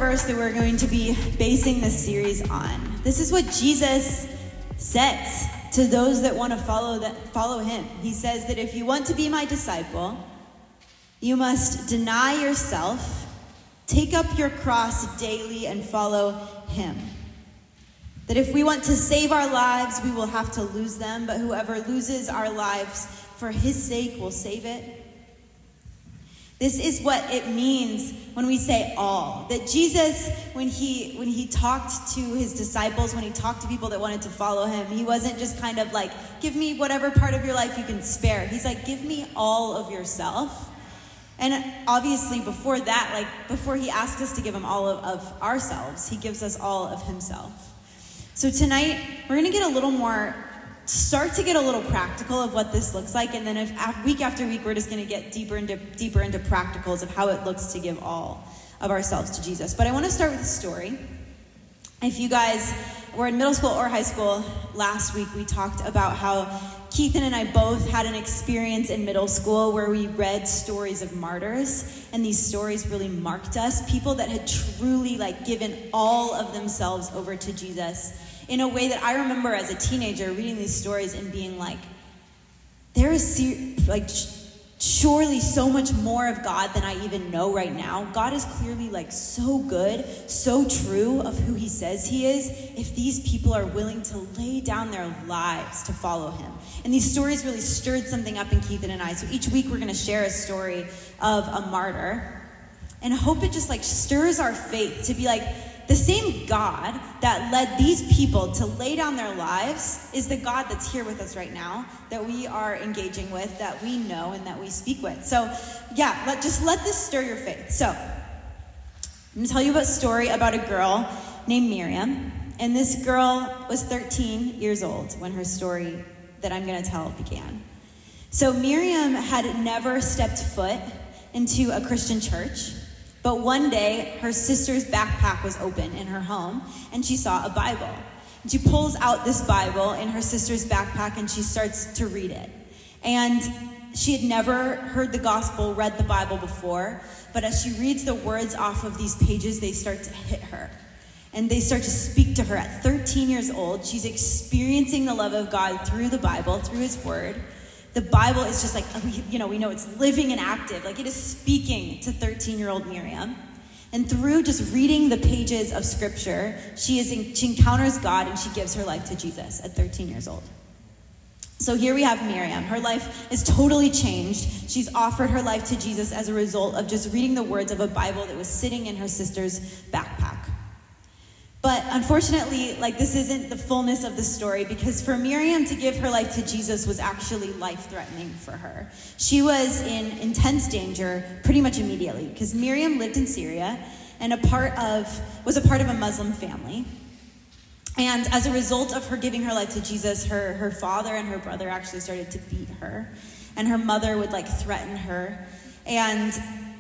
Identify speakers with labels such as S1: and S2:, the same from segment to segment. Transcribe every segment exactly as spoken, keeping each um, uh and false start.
S1: verse that we're going to be basing this series on. This is what Jesus says to those that want to follow that follow him. He says that if you want to be my disciple, you must deny yourself, take up your cross daily, and follow him. That if we want to save our lives, we will have to lose them, but whoever loses our lives for his sake will save it. This is what it means when we say all. That Jesus, when he when he talked to his disciples, when he talked to people that wanted to follow him, he wasn't just kind of like, give me whatever part of your life you can spare. He's like, give me all of yourself. And obviously before that, like before he asked us to give him all of, of ourselves, he gives us all of himself. So tonight, we're going to get a little more, start to get a little practical of what this looks like. And then if, week after week, we're just going to get deeper into deeper into practicals of how it looks to give all of ourselves to Jesus. But I want to start with a story. If you guys were in middle school or high school, last week we talked about how Keithan and I both had an experience in middle school where we read stories of martyrs, and these stories really marked us. People that had truly like given all of themselves over to Jesus in a way that I remember as a teenager reading these stories and being like, there is like surely so much more of God than I even know right now. God is clearly like so good, so true of who he says he is, if these people are willing to lay down their lives to follow him. And these stories really stirred something up in Keithan and I. So each week we're going to share a story of a martyr, and I hope it just like stirs our faith to be like, the same God that led these people to lay down their lives is the God that's here with us right now, that we are engaging with, that we know, and that we speak with. So yeah, let, just let this stir your faith. So I'm going to tell you about a story about a girl named Miriam. And this girl was thirteen years old when her story that I'm going to tell began. So Miriam had never stepped foot into a Christian church. But one day, her sister's backpack was open in her home, and she saw a Bible. And she pulls out this Bible in her sister's backpack, and she starts to read it. And she had never heard the gospel, read the Bible before, but as she reads the words off of these pages, they start to hit her. And they start to speak to her. At thirteen years old, she's experiencing the love of God through the Bible, through his word. The Bible is just like, you know, we know it's living and active. Like it is speaking to thirteen-year-old Miriam. And through just reading the pages of scripture, she is in, she encounters God, and she gives her life to Jesus at thirteen years old. So here we have Miriam. Her life is totally changed. She's offered her life to Jesus as a result of just reading the words of a Bible that was sitting in her sister's backpack. But unfortunately, like this isn't the fullness of the story, because for Miriam to give her life to Jesus was actually life-threatening for her. She was in intense danger pretty much immediately, because Miriam lived in Syria and a part of was a part of a Muslim family. And as a result of her giving her life to Jesus, her, her father and her brother actually started to beat her. And her mother would like threaten her. And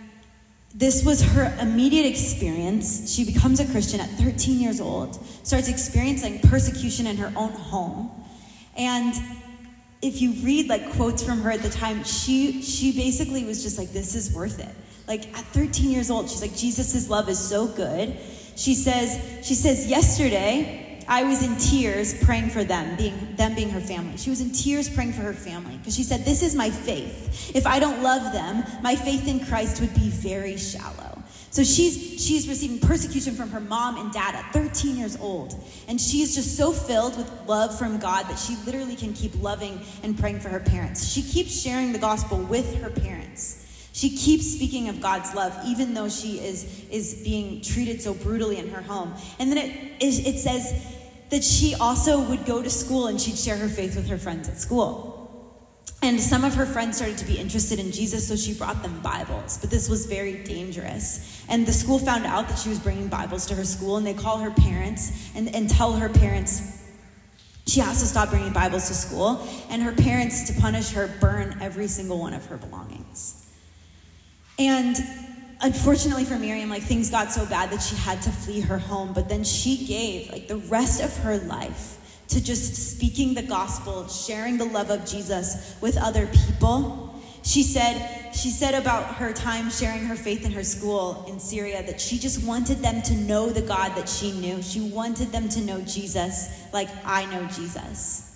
S1: this was her immediate experience. She becomes a Christian at thirteen years old, starts experiencing persecution in her own home. And if you read like quotes from her at the time, she she basically was just like, this is worth it. Like at thirteen years old, she's like, Jesus' love is so good. She says, she says, yesterday, I was in tears praying for them, being them being her family. She was in tears praying for her family because she said, this is my faith. If I don't love them, my faith in Christ would be very shallow. So she's she's receiving persecution from her mom and dad at thirteen years old. And she is just so filled with love from God that she literally can keep loving and praying for her parents. She keeps sharing the gospel with her parents. She keeps speaking of God's love, even though she is, is being treated so brutally in her home. And then it, it, it says that she also would go to school and she'd share her faith with her friends at school. And some of her friends started to be interested in Jesus, so she brought them Bibles. But this was very dangerous. And the school found out that she was bringing Bibles to her school, and they call her parents and, and tell her parents she has to stop bringing Bibles to school. And her parents, to punish her, burn every single one of her belongings. And unfortunately for Miriam, like things got so bad that she had to flee her home. But then she gave like the rest of her life to just speaking the gospel, sharing the love of Jesus with other people. She said, she said about her time sharing her faith in her school in Syria that she just wanted them to know the God that she knew. She wanted them to know Jesus like I know Jesus.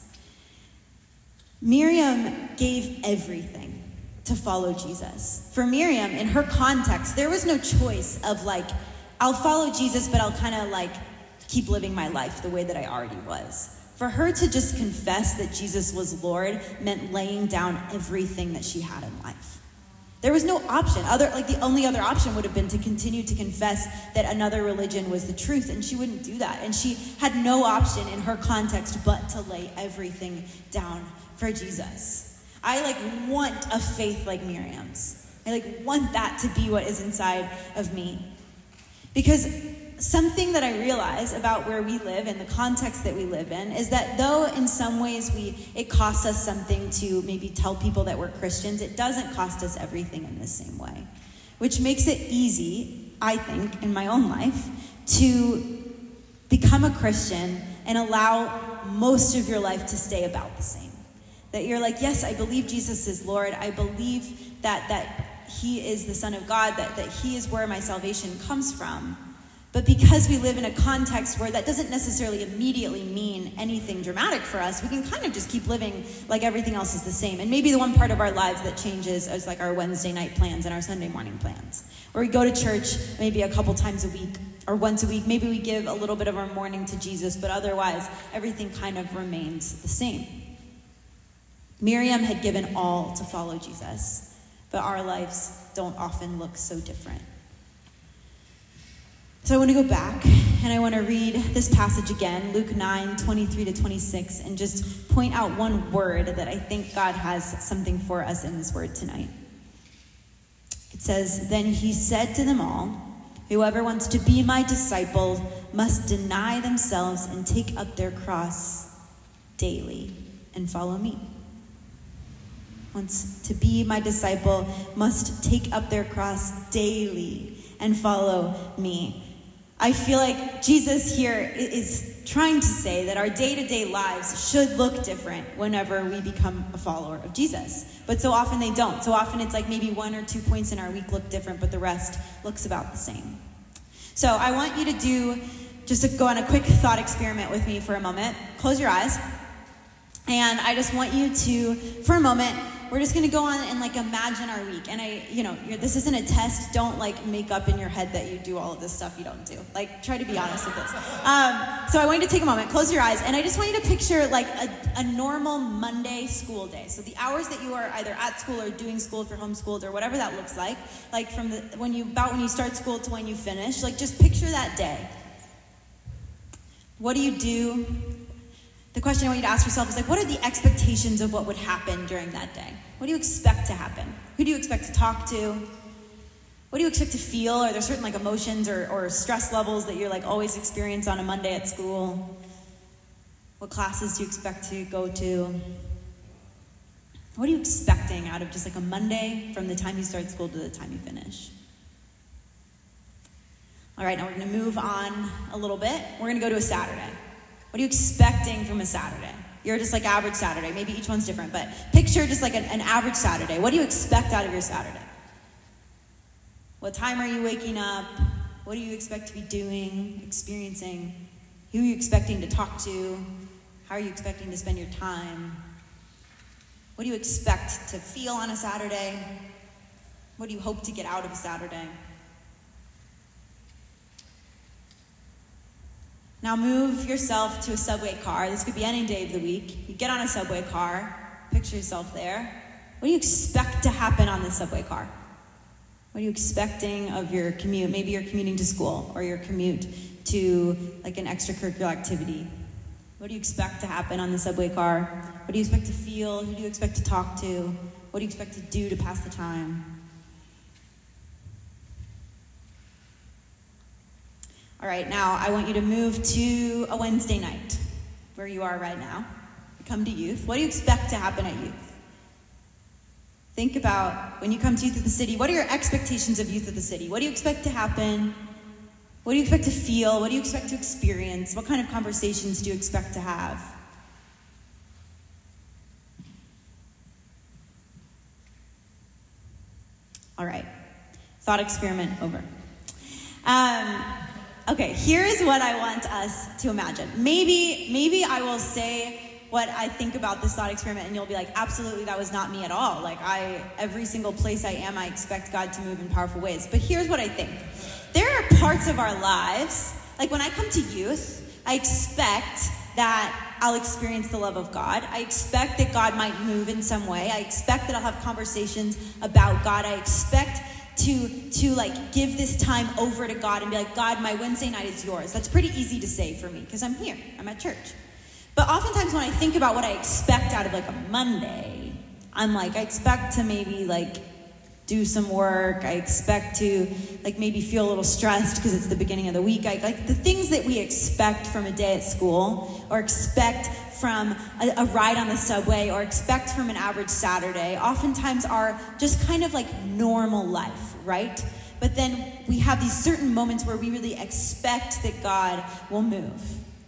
S1: Miriam gave everything to follow Jesus. For Miriam, in her context, there was no choice of like, I'll follow Jesus, but I'll kind of like keep living my life the way that I already was. For her to just confess that Jesus was Lord meant laying down everything that she had in life. There was no option. Other, like the only other option would have been to continue to confess that another religion was the truth, and she wouldn't do that. And she had no option in her context but to lay everything down for Jesus. I like want a faith like Miriam's. I like want that to be what is inside of me. Because something that I realize about where we live and the context that we live in is that though in some ways we it costs us something to maybe tell people that we're Christians, it doesn't cost us everything in the same way. Which makes it easy, I think, in my own life, to become a Christian and allow most of your life to stay about the same. That you're like, yes, I believe Jesus is Lord. I believe that that he is the Son of God, that, that he is where my salvation comes from. But because we live in a context where that doesn't necessarily immediately mean anything dramatic for us, we can kind of just keep living like everything else is the same. And maybe the one part of our lives that changes is like our Wednesday night plans and our Sunday morning plans. Or we go to church maybe a couple times a week or once a week. Maybe we give a little bit of our morning to Jesus, but otherwise everything kind of remains the same. Miriam had given all to follow Jesus, but our lives don't often look so different. So I want to go back and I want to read this passage again, Luke nine, twenty-three to twenty-six, and just point out one word that I think God has something for us in this word tonight. It says, "Then he said to them all, whoever wants to be my disciple must deny themselves and take up their cross daily and follow me." Wants to be my disciple must take up their cross daily and follow me. I feel like Jesus here is trying to say that our day-to-day lives should look different whenever we become a follower of Jesus. But so often they don't. So often it's like maybe one or two points in our week look different, but the rest looks about the same. So I want you to do, just to go on a quick thought experiment with me for a moment. Close your eyes. And I just want you to, for a moment, we're just going to go on and like imagine our week. And I, you know, you're, this isn't a test. Don't like make up in your head that you do all of this stuff you don't do. Like try to be honest with this. Um, so I want you to take a moment, close your eyes. And I just want you to picture like a, a normal Monday school day. So the hours that you are either at school or doing school if you're homeschooled or whatever that looks like. Like from the, when you, about when you start school to when you finish. Like just picture that day. What do you do? The question I want you to ask yourself is like, what are the expectations of what would happen during that day? What do you expect to happen? Who do you expect to talk to? What do you expect to feel? Are there certain like emotions or, or stress levels that you're like always experience on a Monday at school? What classes do you expect to go to? What are you expecting out of just like a Monday from the time you start school to the time you finish? All right, now we're going to move on a little bit. We're going to go to a Saturday. What are you expecting from a Saturday? You're just like average Saturday. Maybe each one's different, but picture just like an, an average Saturday. What do you expect out of your Saturday? What time are you waking up? What do you expect to be doing, experiencing? Who are you expecting to talk to? How are you expecting to spend your time? What do you expect to feel on a Saturday? What do you hope to get out of a Saturday? Now move yourself to a subway car. This could be any day of the week. You get on a subway car. Picture yourself there. What do you expect to happen on this subway car? What are you expecting of your commute? Maybe you're commuting to school or your commute to like an extracurricular activity. What do you expect to happen on the subway car? What do you expect to feel? Who do you expect to talk to? What do you expect to do to pass the time? All right, now I want you to move to a Wednesday night, where you are right now. Come to youth. What do you expect to happen at youth? Think about when you come to Youth of the City, what are your expectations of Youth of the City? What do you expect to happen? What do you expect to feel? What do you expect to experience? What kind of conversations do you expect to have? Thought experiment over. Um, okay, here's what I want us to imagine. Maybe, maybe I will say what I think about this thought experiment, and you'll be like, absolutely, that was not me at all. Like, I, every single place I am, I expect God to move in powerful ways. But here's what I think. There are parts of our lives, like when I come to youth, I expect that I'll experience the love of God. I expect that God might move in some way. I expect that I'll have conversations about God. I expect to, to like give this time over to God and be like, God, my Wednesday night is yours. That's pretty easy to say for me because I'm here. I'm at church. But oftentimes when I think about what I expect out of like a Monday, I'm like, I expect to maybe like do some work. I expect to like maybe feel a little stressed because it's the beginning of the week. I, like the things that we expect from a day at school, or expect from a, a ride on the subway, or expect from an average Saturday, oftentimes are just kind of like normal life, right? But then we have these certain moments where we really expect that God will move.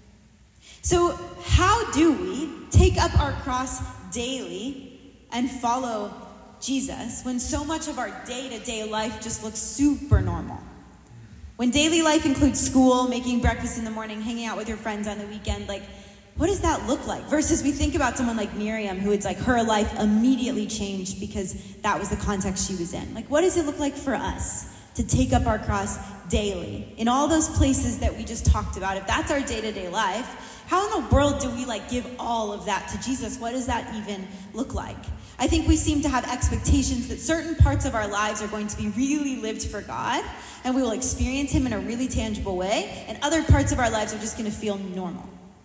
S1: So how do we take up our cross daily and follow Jesus when so much of our day-to-day life just looks super normal? When daily life includes school, making breakfast in the morning, hanging out with your friends on the weekend, like, what does that look like? Versus we think about someone like Miriam, who it's like her life immediately changed because that was the context she was in. Like, what does it look like for us to take up our cross daily in all those places that we just talked about? If that's our day-to-day life, how in the world do we like give all of that to Jesus? What does that even look like? I think we seem to have expectations that certain parts of our lives are going to be really lived for God, and we will experience him in a really tangible way, and other parts of our lives are just going to feel normal.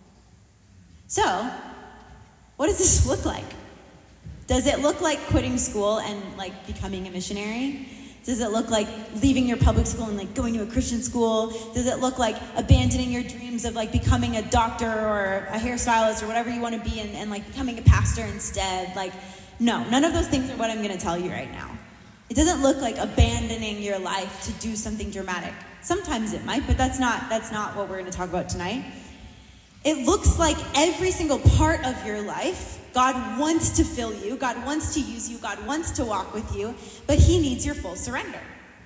S1: So, what does this look like? Does it look like quitting school and like becoming a missionary? Does it look like leaving your public school and like going to a Christian school? Does it look like abandoning your dreams of like becoming a doctor or a hairstylist or whatever you want to be and, and like becoming a pastor instead? Like, no, none of those things are what I'm going to tell you right now. It doesn't look like abandoning your life to do something dramatic. Sometimes it might, but that's not, that's not what we're going to talk about tonight. It looks like every single part of your life, God wants to fill you, God wants to use you, God wants to walk with you, but he needs your full surrender.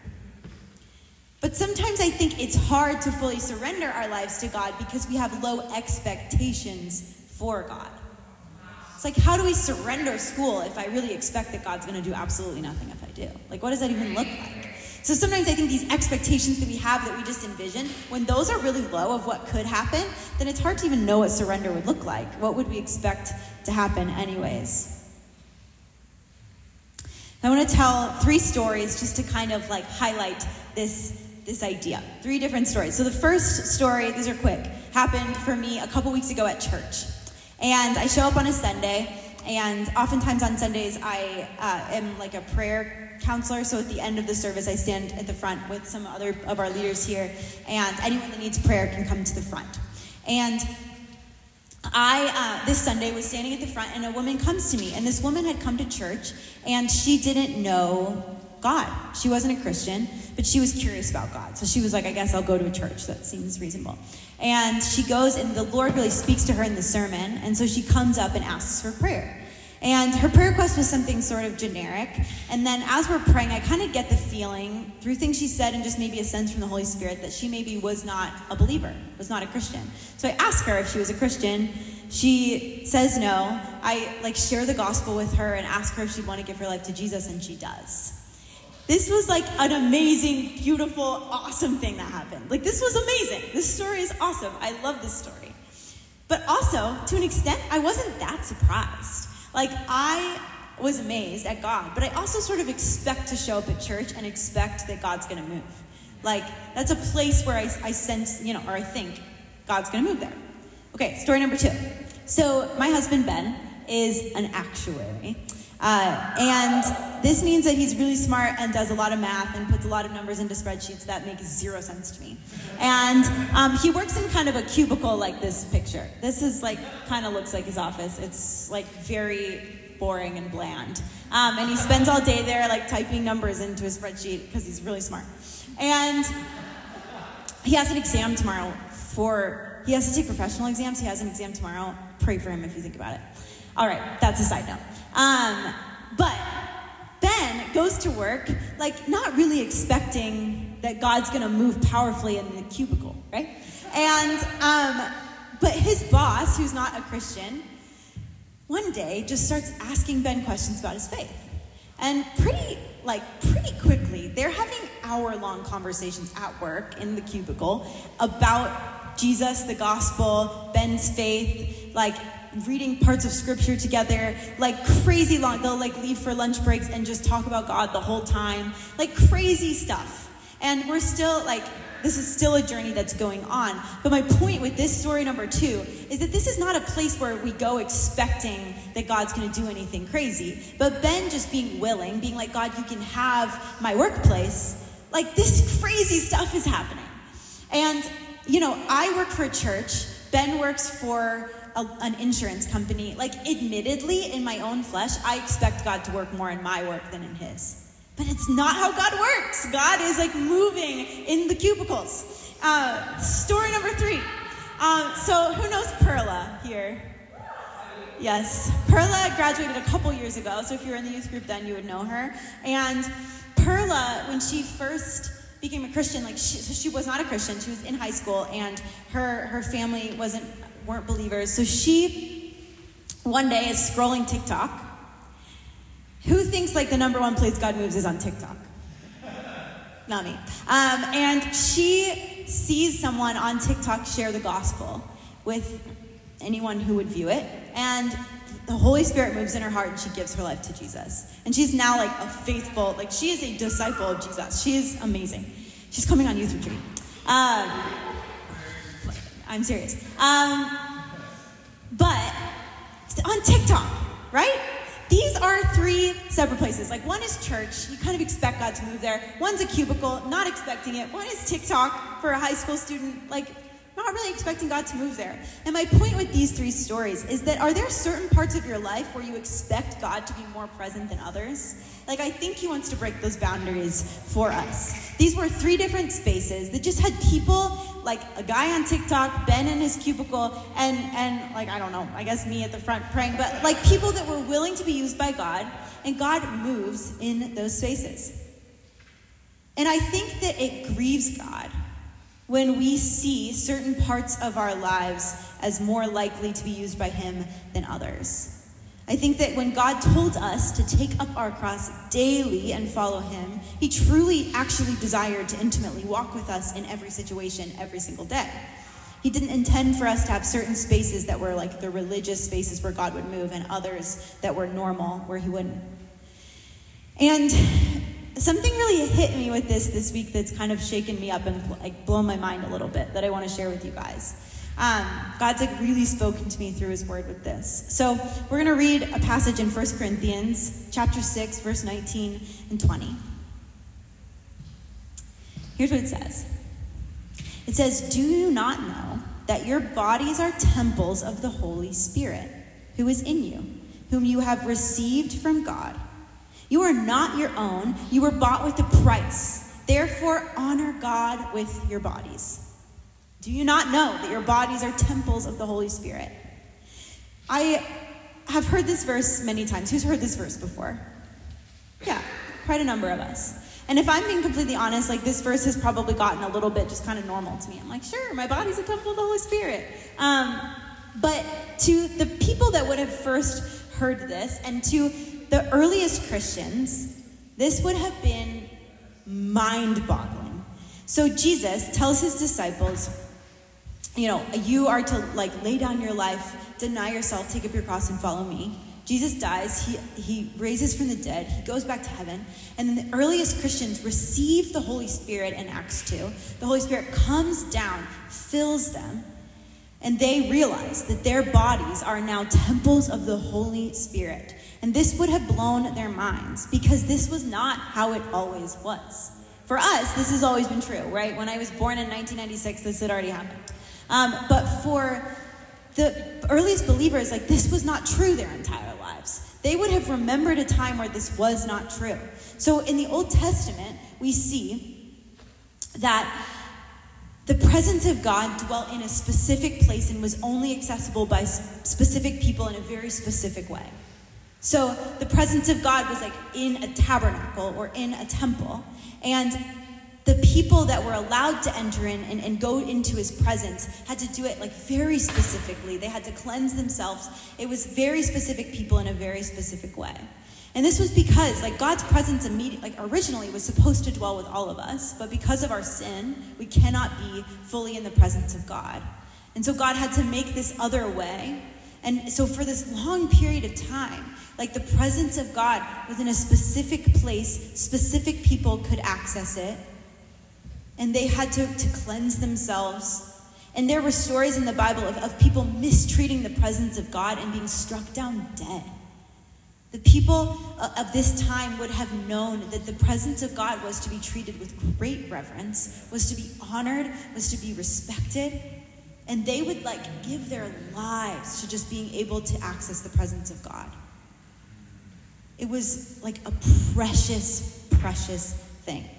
S1: But sometimes I think it's hard to fully surrender our lives to God because we have low expectations for God. It's like, how do we surrender school if I really expect that God's going to do absolutely nothing if I do? Like, what does that even look like? So sometimes I think these expectations that we have that we just envision, when those are really low of what could happen, then it's hard to even know what surrender would look like. What would we expect to happen anyways? I want to tell three stories just to kind of like highlight this, this idea. Three different stories. So the first story, these are quick, happened for me a couple weeks ago at church. And I show up on a Sunday, and oftentimes on Sundays I uh, am like a prayer counselor, so at the end of the service I stand at the front with some other of our leaders here, and anyone that needs prayer can come to the front. And I, uh, this Sunday, was standing at the front, and a woman comes to me, and this woman had come to church, and she didn't know God. She wasn't a Christian, but she was curious about God. So she was like, I guess I'll go to a church. That seems reasonable. And she goes, and the Lord really speaks to her in the sermon, and so she comes up and asks for prayer. And her prayer request was something sort of generic. And then as we're praying, I kind of get the feeling, through things she said and just maybe a sense from the Holy Spirit, that she maybe was not a believer, was not a Christian. So I asked her if she was a Christian. She says no. I like share the gospel with her and ask her if she'd want to give her life to Jesus, and she does. This was like an amazing, beautiful, awesome thing that happened. Like, this was amazing. This story is awesome. I love this story. But also, to an extent, I wasn't that surprised. Like, I was amazed at God, but I also sort of expect to show up at church and expect that God's going to move. Like, that's a place where I, I sense, you know, or I think God's going to move there. Okay, story number two. So my husband, Ben, is an actuary. Uh, and this means that he's really smart and does a lot of math and puts a lot of numbers into spreadsheets that make zero sense to me. And um, he works in kind of a cubicle like this picture. This is like, kind of looks like his office. It's like very boring and bland. Um, and he spends all day there like typing numbers into a spreadsheet because he's really smart. And he has an exam tomorrow for, he has to take professional exams. He has an exam tomorrow. Pray for him if you think about it. All right, that's a side note. Um, but Ben goes to work, like not really expecting that God's going to move powerfully in the cubicle, right? And, um, but his boss, who's not a Christian, one day just starts asking Ben questions about his faith. And pretty, like, pretty quickly, they're having hour-long conversations at work in the cubicle about Jesus, the gospel, Ben's faith, like, reading parts of scripture together, like, crazy long. They'll, like, leave for lunch breaks and just talk about God the whole time. Like, crazy stuff. And we're still, like, this is still a journey that's going on. But my point with this story number two is that this is not a place where we go expecting that God's going to do anything crazy. But Ben just being willing, being like, God, you can have my workplace. Like, this crazy stuff is happening. And, you know, I work for a church. Ben works for a, an insurance company. Like, admittedly, in my own flesh, I expect God to work more in my work than in his. But it's not how God works. God is like moving in the cubicles. Uh, story number three. Um, so who knows Perla here? Yes. Perla graduated a couple years ago. So if you were in the youth group then, you would know her. And Perla, when she first became a Christian, like she, so she was not a Christian. She was in high school, and her, her family wasn't weren't believers. So she, one day, is scrolling TikTok. Who thinks like the number one place God moves is on TikTok? Not me. Um, and she sees someone on TikTok share the gospel with anyone who would view it. And the Holy Spirit moves in her heart and she gives her life to Jesus. And she's now like a faithful, like she is a disciple of Jesus. She is amazing. She's coming on youth retreat. Um, I'm serious. Um, but on TikTok, right? These are three separate places. Like, one is church. You kind of expect God to move there. One's a cubicle, not expecting it. One is TikTok for a high school student, like, not really expecting God to move there. And my point with these three stories is that are there certain parts of your life where you expect God to be more present than others? Like, I think he wants to break those boundaries for us. These were three different spaces that just had people, like a guy on TikTok, Ben in his cubicle, and, and like, I don't know, I guess me at the front praying, but like people that were willing to be used by God, and God moves in those spaces. And I think that it grieves God when we see certain parts of our lives as more likely to be used by him than others. I think that when God told us to take up our cross daily and follow him, he truly actually desired to intimately walk with us in every situation, every single day. He didn't intend for us to have certain spaces that were like the religious spaces where God would move, and others that were normal where he wouldn't. And something really hit me with this this week that's kind of shaken me up and like blown my mind a little bit that I want to share with you guys. Um, God's like really spoken to me through his word with this. So we're going to read a passage in First Corinthians chapter six, verse nineteen and twenty. Here's what it says. It says, "Do you not know that your bodies are temples of the Holy Spirit, who is in you, whom you have received from God? You are not your own. You were bought with a price. Therefore, honor God with your bodies. Do you not know that your bodies are temples of the Holy Spirit?" I have heard this verse many times. Who's heard this verse before? Yeah, quite a number of us. And if I'm being completely honest, like this verse has probably gotten a little bit just kind of normal to me. I'm like, sure, my body's a temple of the Holy Spirit. Um, but to the people that would have first heard this, and to the earliest Christians, this would have been mind-boggling. So Jesus tells his disciples, you know, you are to like lay down your life, deny yourself, take up your cross and follow me. Jesus dies, he, he raises from the dead, he goes back to heaven, and then the earliest Christians receive the Holy Spirit in Acts two. The Holy Spirit comes down, fills them, and they realize that their bodies are now temples of the Holy Spirit. And this would have blown their minds, because this was not how it always was. For us, this has always been true, right? When I was born in nineteen ninety-six, this had already happened. Um, but for the earliest believers, like this was not true their entire lives. They would have remembered a time where this was not true. So in the Old Testament, we see that the presence of God dwelt in a specific place and was only accessible by specific people in a very specific way. So the presence of God was like in a tabernacle or in a temple. And the people that were allowed to enter in and, and go into his presence had to do it like very specifically. They had to cleanse themselves. It was very specific people in a very specific way. And this was because like God's presence immediately, like originally was supposed to dwell with all of us, but because of our sin, we cannot be fully in the presence of God. And so God had to make this other way. And so for this long period of time, like the presence of God was in a specific place, specific people could access it, and they had to, to cleanse themselves. And there were stories in the Bible of, of people mistreating the presence of God and being struck down dead. The people of this time would have known that the presence of God was to be treated with great reverence, was to be honored, was to be respected. And they would like give their lives to just being able to access the presence of God. It was like a precious, precious thing.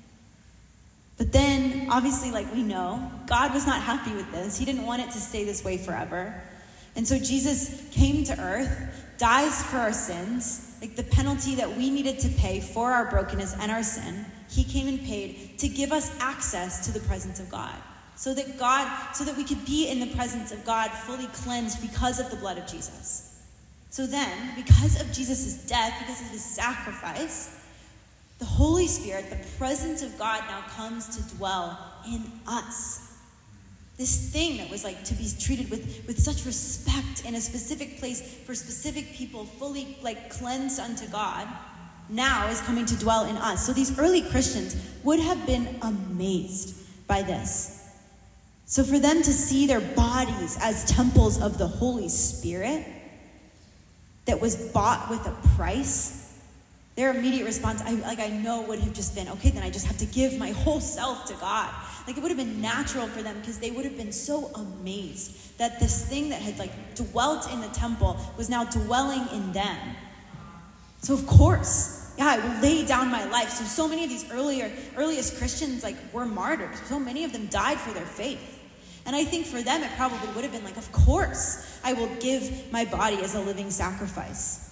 S1: But then, obviously, like we know, God was not happy with this. He didn't want it to stay this way forever. And so Jesus came to earth, dies for our sins, like the penalty that we needed to pay for our brokenness and our sin. He came and paid to give us access to the presence of God. So that God, so that we could be in the presence of God fully cleansed because of the blood of Jesus. So then, because of Jesus' death, because of his sacrifice, the Holy Spirit, the presence of God now comes to dwell in us. This thing that was like to be treated with, with such respect in a specific place for specific people, fully like cleansed unto God, now is coming to dwell in us. So these early Christians would have been amazed by this. So for them to see their bodies as temples of the Holy Spirit that was bought with a price, their immediate response, I, like I know, would have just been, okay, then I just have to give my whole self to God. Like it would have been natural for them because they would have been so amazed that this thing that had like dwelt in the temple was now dwelling in them. So of course, yeah, I will lay down my life. So so many of these earlier earliest Christians like were martyred. So many of them died for their faith. And I think for them, it probably would have been like, of course, I will give my body as a living sacrifice.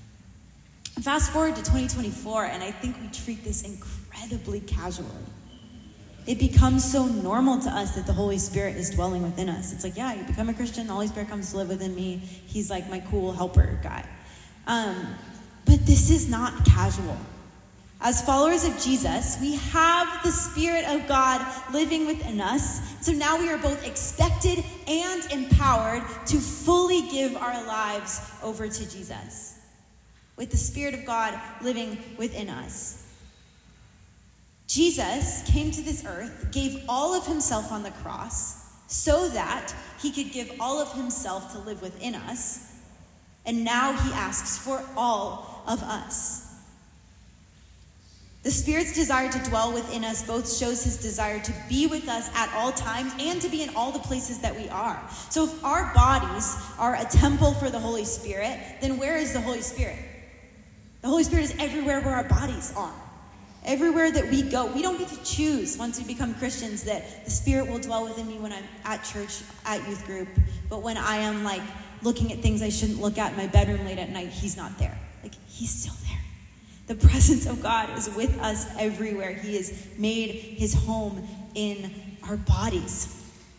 S1: Fast forward to twenty twenty-four, and I think we treat this incredibly casually. It becomes so normal to us that the Holy Spirit is dwelling within us. It's like, yeah, you become a Christian, the Holy Spirit comes to live within me. He's like my cool helper guy. Um, but this is not casual. As followers of Jesus, we have the Spirit of God living within us. So now we are both expected and empowered to fully give our lives over to Jesus, with the Spirit of God living within us. Jesus came to this earth, gave all of himself on the cross, so that he could give all of himself to live within us. And now he asks for all of us. The Spirit's desire to dwell within us both shows his desire to be with us at all times and to be in all the places that we are. So if our bodies are a temple for the Holy Spirit, then where is the Holy Spirit? The Holy Spirit is everywhere where our bodies are. Everywhere that we go. We don't get to choose once we become Christians that the Spirit will dwell within me when I'm at church, at youth group. But when I am like looking at things I shouldn't look at in my bedroom late at night, he's not there. Like he's still there. The presence of God is with us everywhere. He has made his home in our bodies.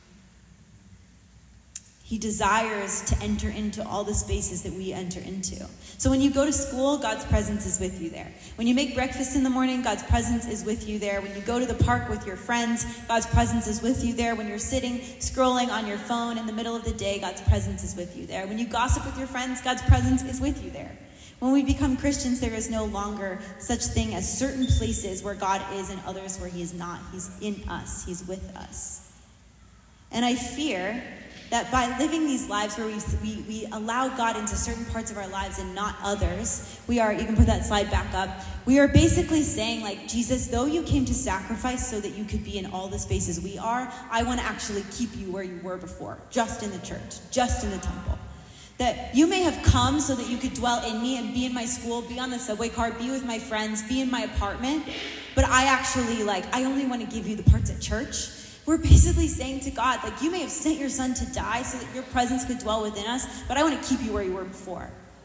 S1: He desires to enter into all the spaces that we enter into. So when you go to school, God's presence is with you there. When you make breakfast in the morning, God's presence is with you there. When you go to the park with your friends, God's presence is with you there. When you're sitting, scrolling on your phone in the middle of the day, God's presence is with you there. When you gossip with your friends, God's presence is with you there. When we become Christians, there is no longer such thing as certain places where God is and others where he is not. He's in us. He's with us. And I fear that by living these lives where we, we, we allow God into certain parts of our lives and not others, we are, you can put that slide back up, we are basically saying like, Jesus, though you came to sacrifice so that you could be in all the spaces we are, I want to actually keep you where you were before, just in the church, just in the temple. That you may have come so that you could dwell in me and be in my school, be on the subway car, be with my friends, be in my apartment. But I actually, like, I only want to give you the parts at church. We're basically saying to God, like, you may have sent your son to die so that your presence could dwell within us, but I want to keep you where you were before.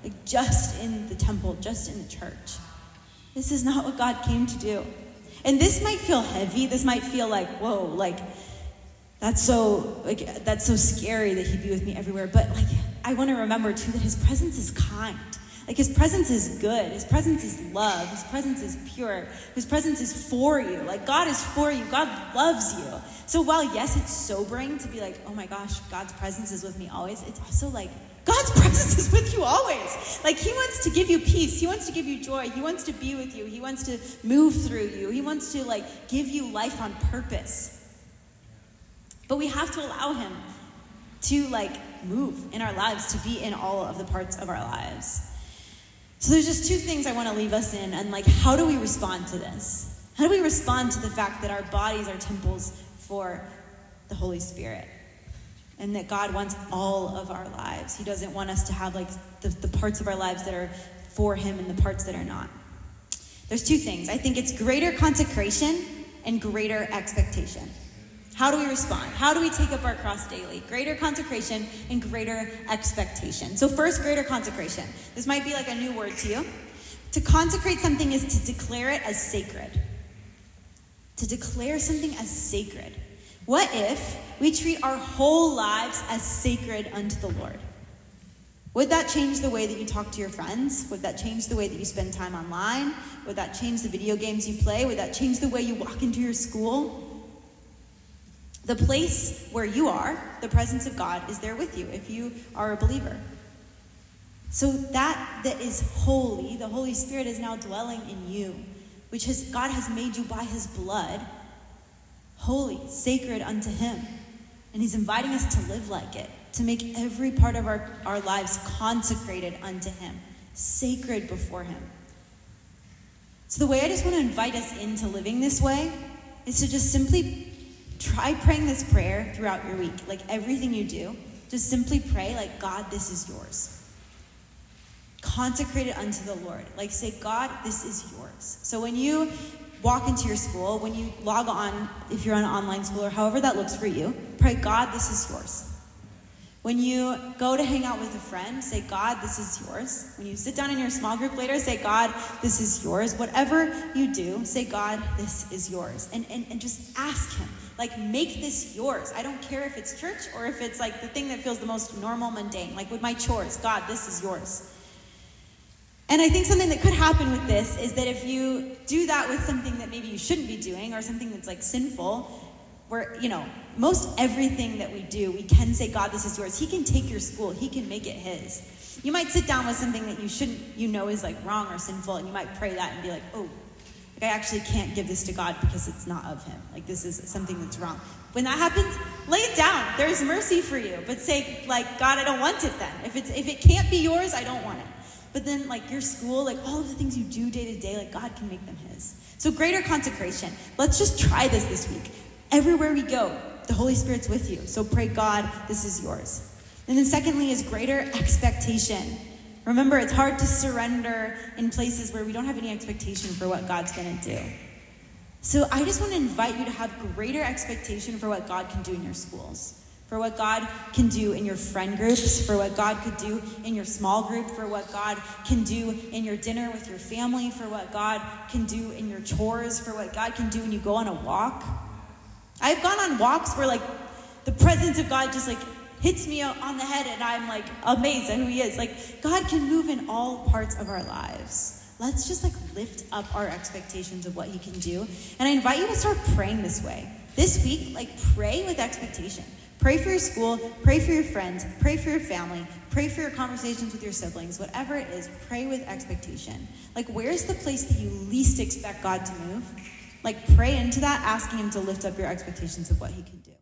S1: like just in the temple, just in the church. This is not what God came to do. And this might feel heavy. This might feel like, whoa, like, that's so, like, that's so scary that he'd be with me everywhere. But, like, I want to remember, too, that his presence is kind. Like, his presence is good. His presence is love. His presence is pure. His presence is for you. Like, God is for you. God loves you. So while, yes, it's sobering to be like, oh my gosh, God's presence is with me always, it's also like, God's presence is with you always. Like, he wants to give you peace. He wants to give you joy. He wants to be with you. He wants to move through you. He wants to, like, give you life on purpose. But we have to allow him to, like, move in our lives, to be in all of the parts of our lives. So there's just two things I want to leave us in, and, like, how do we respond to this? How do we respond to the fact that our bodies are temples for the Holy Spirit? And that God wants all of our lives. He doesn't want us to have like the, the parts of our lives that are for him and the parts that are not. There's two things. I think it's greater consecration and greater expectation. How do we respond? How do we take up our cross daily? Greater consecration and greater expectation. So first, greater consecration. This might be like a new word to you. To consecrate something is to declare it as sacred. To declare something as sacred. What if we treat our whole lives as sacred unto the Lord? Would that change the way that you talk to your friends? Would that change the way that you spend time online? Would that change the video games you play? Would that change the way you walk into your school? The place where you are, the presence of God is there with you if you are a believer. So that that is holy, the Holy Spirit is now dwelling in you, which has, God has made you by his blood holy, sacred unto him. And he's inviting us to live like it, to make every part of our, our lives consecrated unto him, sacred before him. So the way I just want to invite us into living this way is to just simply try praying this prayer throughout your week. Like everything you do, just simply pray like, God, this is yours. Consecrate it unto the Lord. Like say, God, this is yours. So when you walk into your school, when you log on, if you're on an online school or however that looks for you, pray, God, this is yours. When you go to hang out with a friend, say, God, this is yours. When you sit down in your small group later, say, God, this is yours. Whatever you do, say, God, this is yours. And, and, and just ask him, like, make this yours. I don't care if it's church or if it's like the thing that feels the most normal, mundane. Like with my chores, God, this is yours. And I think something that could happen with this is that if you do that with something that maybe you shouldn't be doing or something that's like sinful, where, you know, most everything that we do, we can say, God, this is yours. He can take your school. He can make it his. You might sit down with something that you shouldn't, you know, is like wrong or sinful, and you might pray that and be like, oh, like I actually can't give this to God because it's not of him. Like this is something that's wrong. When that happens, lay it down. There's mercy for you. But say, like, God, I don't want it then. If it's if it can't be yours, I don't want it. But then, like, your school, like, all of the things you do day to day, like, God can make them his. So greater consecration. Let's just try this this week. Everywhere we go, the Holy Spirit's with you. So pray, God, this is yours. And then secondly is greater expectation. Remember, it's hard to surrender in places where we don't have any expectation for what God's going to do. So I just want to invite you to have greater expectation for what God can do in your schools. For what God can do in your friend groups, for what God could do in your small group, for what God can do in your dinner with your family, for what God can do in your chores, for what God can do when you go on a walk. I've gone on walks where like the presence of God just like hits me on the head and I'm like amazed at who he is. Like God can move in all parts of our lives. Let's just like lift up our expectations of what he can do. And I invite you to start praying this way. This week, like pray with expectation. Pray for your school, pray for your friends, pray for your family, pray for your conversations with your siblings, whatever it is, pray with expectation. Like, where's the place that you least expect God to move? Like, pray into that, asking him to lift up your expectations of what he can do.